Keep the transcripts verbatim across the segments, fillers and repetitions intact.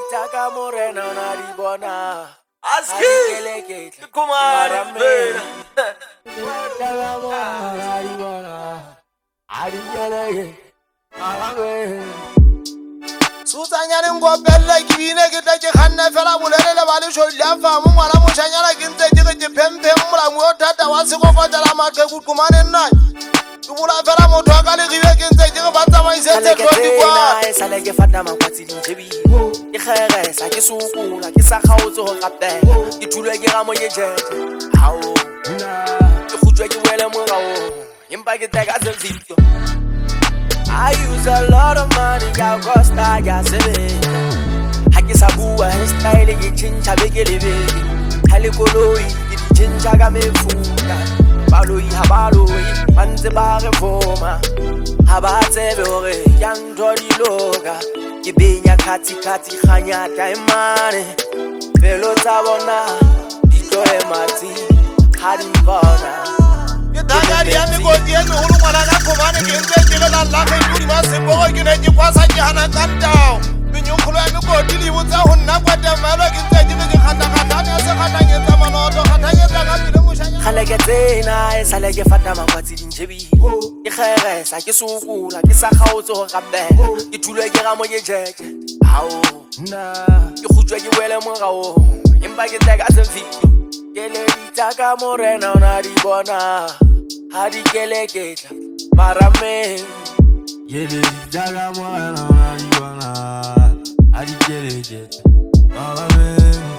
Taka morena una ribona. Aski, kumara mbele. Taka morena una ribona. Arikeleke, alawe. Susanyane ngopelle kibine kita ke khanna fela bolele le bale sho lafa mo ngwana mo shanyana ke ntse ke ke phemphe mola mo thata wa se go fotela maqhe ku kumane nna ke mola fela motho ka le ribe ke ntse ke ba tsamaisetse tlodi kwa sale ke fata makwatsi di jebi ke khere sa ke sukula ke sa khaotse ho gape ke thulwe ke ga mo ye jete hao ke khutjwe ke wele mo gao empa ke tega se video. I use a lot of money, ya costa, ya se ve. Haki sabua, style, ye chincha, bege leve. Hali koloi, ye chincha, game fuga. Baloi, habaloi, manze bare foma. Habate vore, yang dodi loga. Ye benya kati kati, khanya taimane. Velo tabona, dito e mati, hadi bona. Dagari amigo dienu hulu ngwana ka komane ke ntse ke la la ke di ma se bo ke ne ke kwasa ke hana kantao binyukhulu amigo dili botsa ho nna kwa tamalo ke ntse ke ke khata khata ne se khata nyetsa manoto khata nyetsa ka pele moshanya khale ke tsena e sale ke fata makwatsi dinjebi ke khere sa ke sukula ke sa khaotse ho gape ke thulwe ke ga mo ye jeke hao na ke khutjwe ke wele mo gao empa ke tega se video ke le ditaka morena ona di bona. Hadi keleketla marame Yele jaga mwana wanibana. Hadi keleketla marame.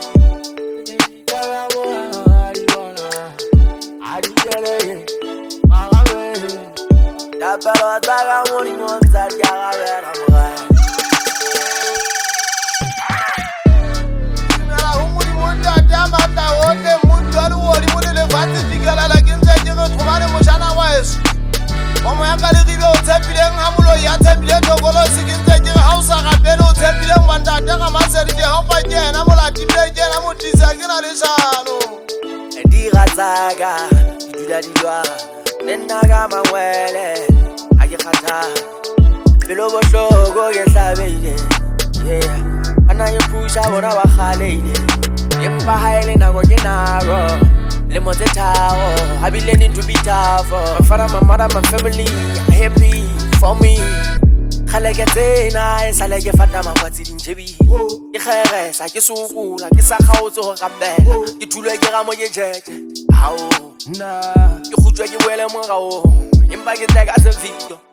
Jaga mwana wanibana. Hadi keleketla marame. Dabalo jaga moni monza jaga vera mwa. Mera humuri monda dama ta wote mundaru wori mulele vati digala la kinza jingo thumane moshana waes omo yakale ribe o tsepile ngamulo ya tsepile tokolo sikinze jingo hausa ga pele o tsepile ngwanda daga maseri de hopa jena mola tipe jena motisa kina le shano Ndi gazaga dula dilwa nenaga mawele ake khata pelo bohloko ke hlabele yeah ana ye pusha bona ba khaleile empa haele nako ke nako le mo tsetao habile ni to be tough for my mother my family happy for me khale ke tsena e sale ke fata makwatsi dinjebi ke khere sa ke sukula ke sa khaotse ho gape ke thulwe ke ga mo ye jeke hao na ke khutjwe ke wele mo gao empa ke tega se video.